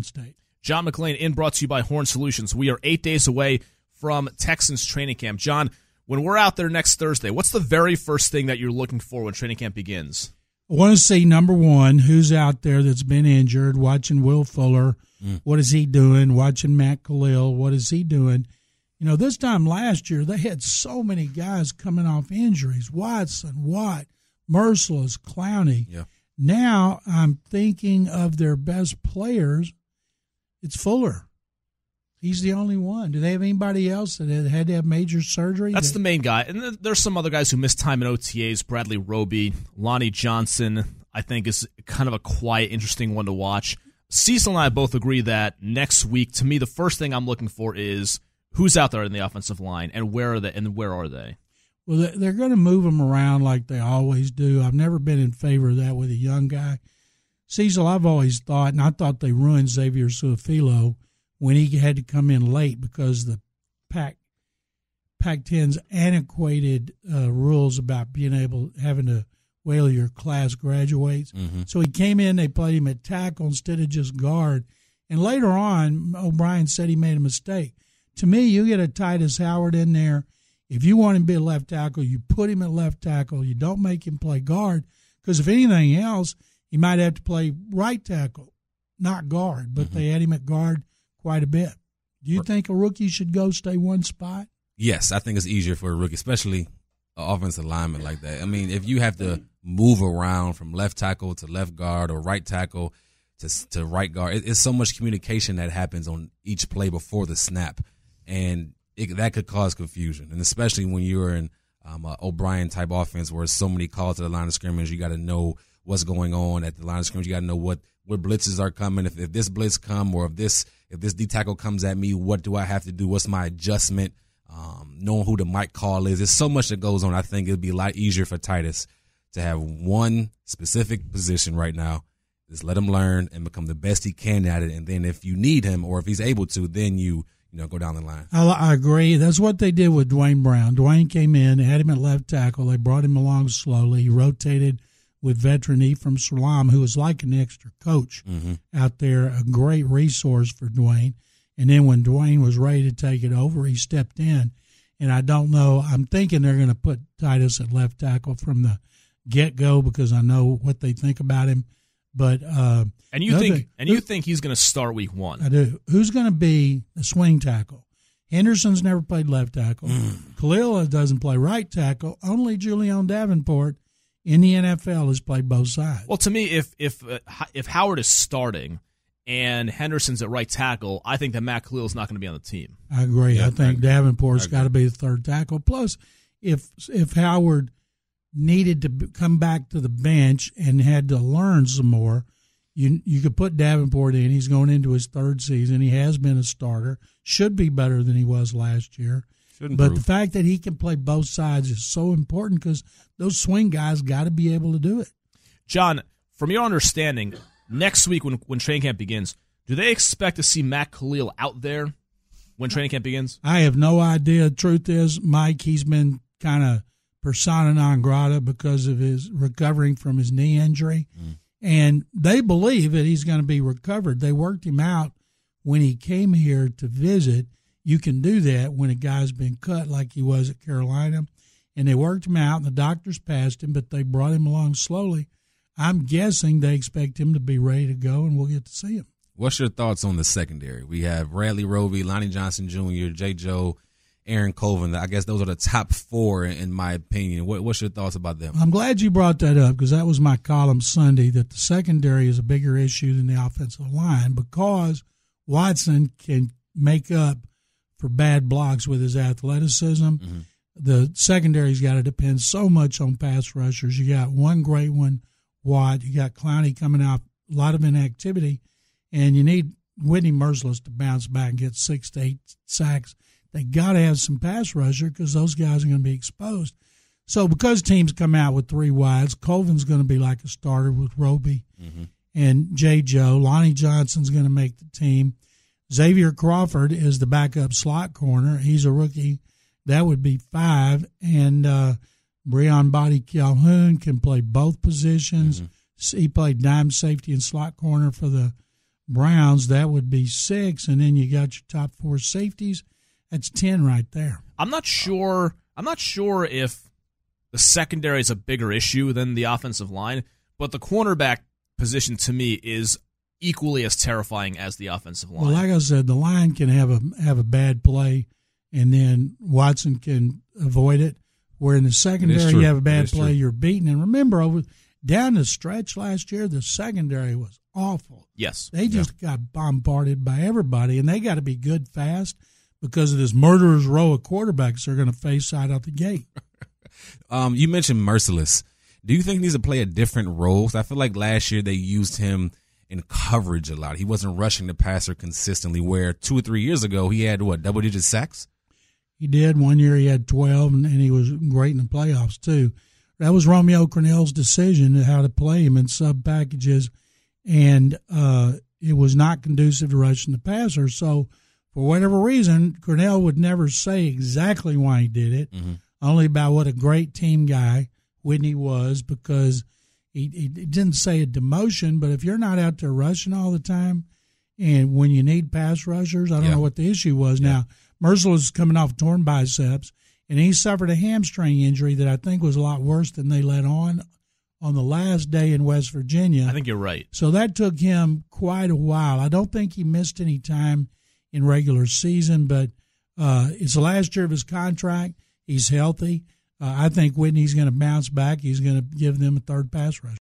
Cleveland State. John McClain in, brought to you by Horn Solutions. We are 8 days away from Texans training camp. John, when we're out there next Thursday, what's the very first thing that you're looking for when training camp begins? I want to see, number one, who's out there that's been injured, watching Will Fuller. What is he doing? Watching Matt Khalil. What is he doing? You know, this time last year, they had so many guys coming off injuries. Watson, Watt, Merciless, Clowney. Yeah. Now I'm thinking of their best players. It's Fuller. He's the only one. Do they have anybody else that had to have major surgery? That's the main guy. And there's some other guys who missed time in OTAs. Bradley Roby, Lonnie Johnson, I think is kind of a quiet, interesting one to watch. Cecil and I both agree that next week, to me, the first thing I'm looking for is who's out there in the offensive line and where are they? Well, they're going to move them around like they always do. I've never been in favor of that with a young guy. Cecil, I've always thought, and I thought they ruined Xavier Su'a-Filo when he had to come in late because the Pac-10's antiquated rules about having to wait till your class graduates. Mm-hmm. So he came in, they played him at tackle instead of just guard. And later on, O'Brien said he made a mistake. To me, you get a Titus Howard in there. If you want him to be a left tackle, you put him at left tackle. You don't make him play guard because if anything else, he might have to play right tackle, not guard. But they had him at guard quite a bit. Do you think a rookie should stay one spot? Yes, I think it's easier for a rookie, especially an offensive lineman like that. I mean, if you have to move around from left tackle to left guard or right tackle to right guard, it's so much communication that happens on each play before the snap, and that could cause confusion. And especially when you're in an O'Brien-type offense where so many calls to the line of scrimmage, you got to know what's going on at the line of scrimmage. You got to know what blitzes are coming. If this blitz come or if this D tackle comes at me, what do I have to do? What's my adjustment? Knowing who the mic call is. There's so much that goes on. I think it'd be a lot easier for Titus to have one specific position right now. Just let him learn and become the best he can at it. And then if you need him or if he's able to, then you go down the line. I agree. That's what they did with Dwayne Brown. Dwayne came in, they had him at left tackle. They brought him along slowly. He rotated with veteran Ephraim Salam, who was like an extra coach out there, a great resource for Dwayne. And then when Dwayne was ready to take it over, he stepped in. And I don't know, I'm thinking they're going to put Titus at left tackle from the get-go because I know what they think about him. But you think he's going to start week 1? I do. Who's going to be the swing tackle? Henderson's never played left tackle. Khalil doesn't play right tackle. Only Julian Davenport in the NFL has played both sides. Well, to me, if Howard is starting and Henderson's at right tackle, I think that Matt Khalil is not going to be on the team. I agree. Yeah, I think Davenport's got to be the third tackle. Plus, if Howard needed to come back to the bench and had to learn some more, you could put Davenport in. He's going into his third season. He has been a starter. Should be better than he was last year. But the fact that he can play both sides is so important because those swing guys got to be able to do it. John, from your understanding, next week when training camp begins, do they expect to see Matt Khalil out there when training camp begins? I have no idea. The truth is, Mike, he's been kind of persona non grata because of his recovering from his knee injury. And they believe that he's going to be recovered. They worked him out when he came here to visit. You can do that when a guy's been cut like he was at Carolina. And they worked him out, and the doctors passed him, but they brought him along slowly. I'm guessing they expect him to be ready to go, and we'll get to see him. What's your thoughts on the secondary? We have Bradley Roby, Lonnie Johnson Jr., J. Joe, Aaron Colvin. I guess those are the top 4 in my opinion. What's your thoughts about them? I'm glad you brought that up because that was my column Sunday, that the secondary is a bigger issue than the offensive line because Watson can make up for bad blocks with his athleticism. The secondary's got to depend so much on pass rushers. You got one great one, Watt. You got Clowney coming out, a lot of inactivity, and you need Whitney Merciless to bounce back and get 6 to 8 sacks. They got to have some pass rusher because those guys are going to be exposed. So because teams come out with 3 wides, Colvin's going to be like a starter with Roby and J. Joe. Lonnie Johnson's going to make the team. Xavier Crawford is the backup slot corner. He's a rookie. That would be 5. And Breon Body Calhoun can play both positions. He played dime safety and slot corner for the Browns, that would be 6, and then you got your top 4 safeties. That's 10 right there. I'm not sure if the secondary is a bigger issue than the offensive line, but the cornerback position to me is equally as terrifying as the offensive line. Well, like I said, the line can have a bad play, and then Watson can avoid it. Where in the secondary, you have a bad play, you're beaten. And remember, down the stretch last year, the secondary was awful. Yes. They just got bombarded by everybody, and they got to be good fast because of this murderer's row of quarterbacks they're going to face right out the gate. You mentioned Mercilus. Do you think he needs to play a different role? I feel like last year they used him in coverage a lot. He wasn't rushing the passer consistently, where 2 or 3 years ago he had, double-digit sacks? He did. One year he had 12, and he was great in the playoffs, too. That was Romeo Crennel's decision how to play him in sub-packages, and it was not conducive to rushing the passer. So, for whatever reason, Crennel would never say exactly why he did it, only about what a great team guy Whitney was, because he didn't say a demotion, but if you're not out there rushing all the time, and when you need pass rushers, I don't know what the issue was. Now, Mercilus is coming off torn biceps, and he suffered a hamstring injury that I think was a lot worse than they let on the last day in West Virginia. I think you're right. So that took him quite a while. I don't think he missed any time in regular season, but it's the last year of his contract. He's healthy. I think Whitney's going to bounce back. He's going to give them a third pass rush.